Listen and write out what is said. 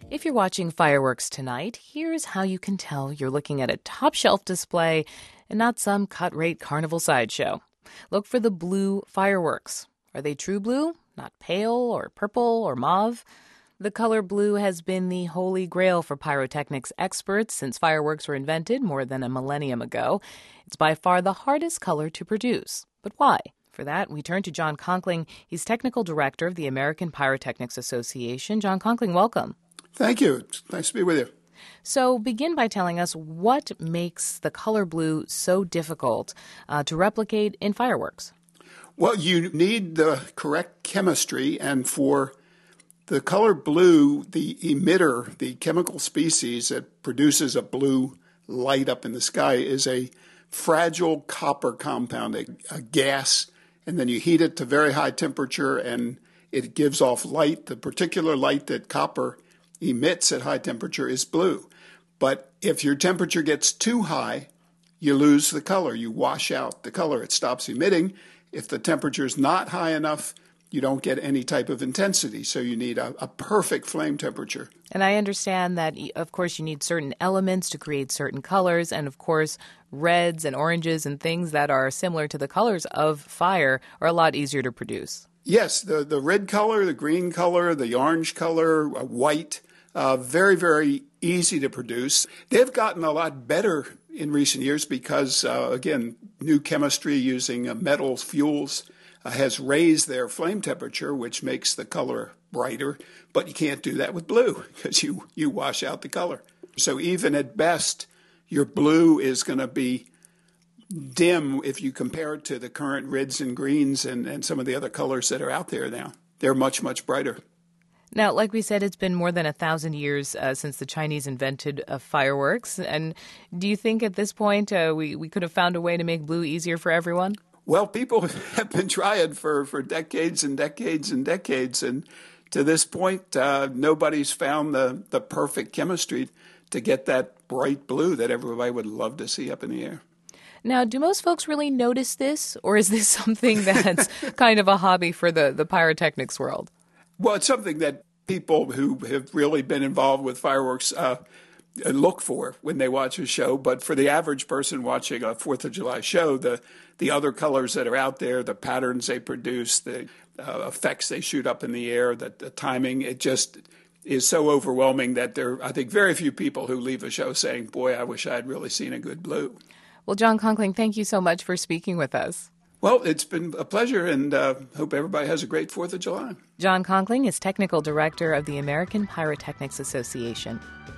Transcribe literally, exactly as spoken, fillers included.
If you're watching fireworks tonight, here's how you can tell you're looking at a top-shelf display and not some cut-rate carnival sideshow. Look for the blue fireworks. Are they true blue? Not pale or purple or mauve? The color blue has been the holy grail for pyrotechnics experts since fireworks were invented more than a millennium ago. It's by far the hardest color to produce. But why? For that, we turn to John Conkling. He's technical director of the American Pyrotechnics Association. John Conkling, welcome. Thank you. It's nice to be with you. So begin by telling us what makes the color blue so difficult uh, to replicate in fireworks. Well, you need the correct chemistry, and for the color blue, the emitter, the chemical species that produces a blue light up in the sky, is a fragile copper compound, a, a gas, and then you heat it to very high temperature and it gives off light. The particular light that copper emits at high temperature is blue. But if your temperature gets too high, you lose the color. You wash out the color. It stops emitting. If the temperature is not high enough, you don't get any type of intensity. So you need a, a perfect flame temperature. And I understand that, of course, you need certain elements to create certain colors. And, of course, reds and oranges and things that are similar to the colors of fire are a lot easier to produce. Yes, the, the red color, the green color, the orange color, uh, white, uh, very, very easy to produce. They've gotten a lot better in recent years because, uh, again, new chemistry using uh, metal fuels uh, has raised their flame temperature, which makes the color brighter. But you can't do that with blue because you, you wash out the color. So even at best, your blue is going to be dim if you compare it to the current reds and greens and, and some of the other colors that are out there now. They're much, much brighter. Now, like we said, it's been more than a thousand years uh, since the Chinese invented uh, fireworks. And do you think at this point uh, we, we could have found a way to make blue easier for everyone? Well, people have been trying for, for decades and decades and decades. And to this point, uh, nobody's found the, the perfect chemistry to get that bright blue that everybody would love to see up in the air. Now, do most folks really notice this, or is this something that's kind of a hobby for the, the pyrotechnics world? Well, it's something that people who have really been involved with fireworks uh, look for when they watch a show. But for the average person watching a Fourth of July show, the, the other colors that are out there, the patterns they produce, the uh, effects they shoot up in the air, the, the timing, it just is so overwhelming that there are, I think, very few people who leave a show saying, boy, I wish I had really seen a good blue. Well, John Conkling, thank you so much for speaking with us. Well, it's been a pleasure, and uh, hope everybody has a great fourth of July. John Conkling is Technical Director of the American Pyrotechnics Association.